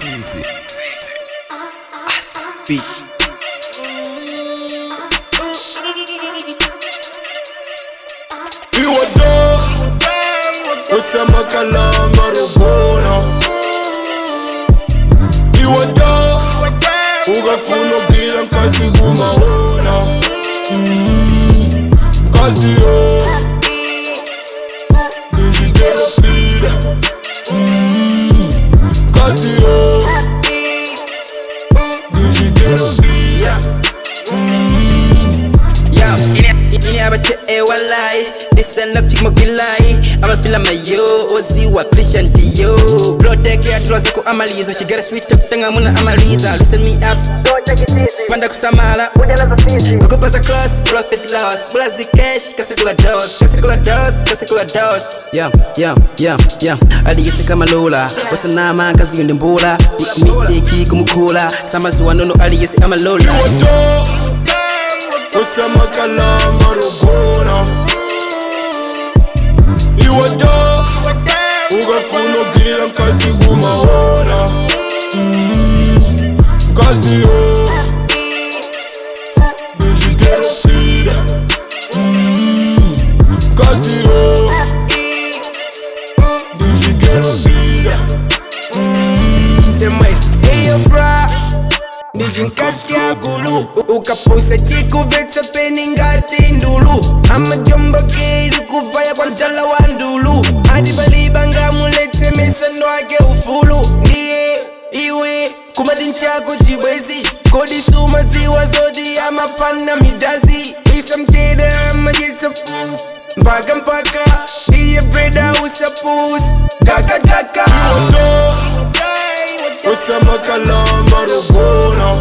Easy. Beat. Iwado Osama kalanga rubona Iwado Ugafuna bila nkasi kumahona Kasi yo Digitero fida Kasi yo Digitero fida Ini abate walai Listen up chick mokilai I'ma feel like my yo Ozi wa Christian Dio Protect ya troza ko amaliza She got a sweet talk tanga muna amaliza Listen me up Don't take it easy Panda kusamala Ujala za fizi Koko pasa cross Profit loss Blazi cash Kasekula dos Kasekula dos Kasekula dos Yeah Adigisi kama lola Wasa nama kazi yunde mbula Mistake kumukula Sama zuwa nono adigisi ama lola Iwado Osama kalanga rubona Iwado Ugafuna bila nkasi kumahona Kasi yo Digitero fida Kasi yo Digitero fida Semais Eyo bra Nijinkasi ya gulu Ukapusa chiku vetsa peni ngati ndulu Amajomba keli kufaya kwa njala wa ndulu Adi baliba nga mulete mesano ake ufulu Ndiye iwe kumadinchi yako jibwezi Kodi suma ziwa zodi ama pana midazi Isa mtede ama jisa mpaka Ndiye breda usapus Daka Iwado Osama kalanga rubona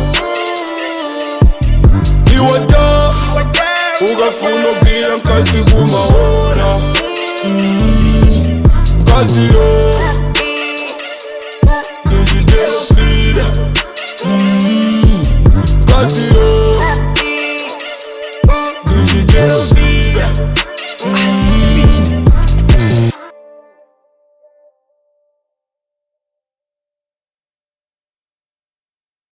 Iwado Ugafuna bila nkasi kumahona Kasi yo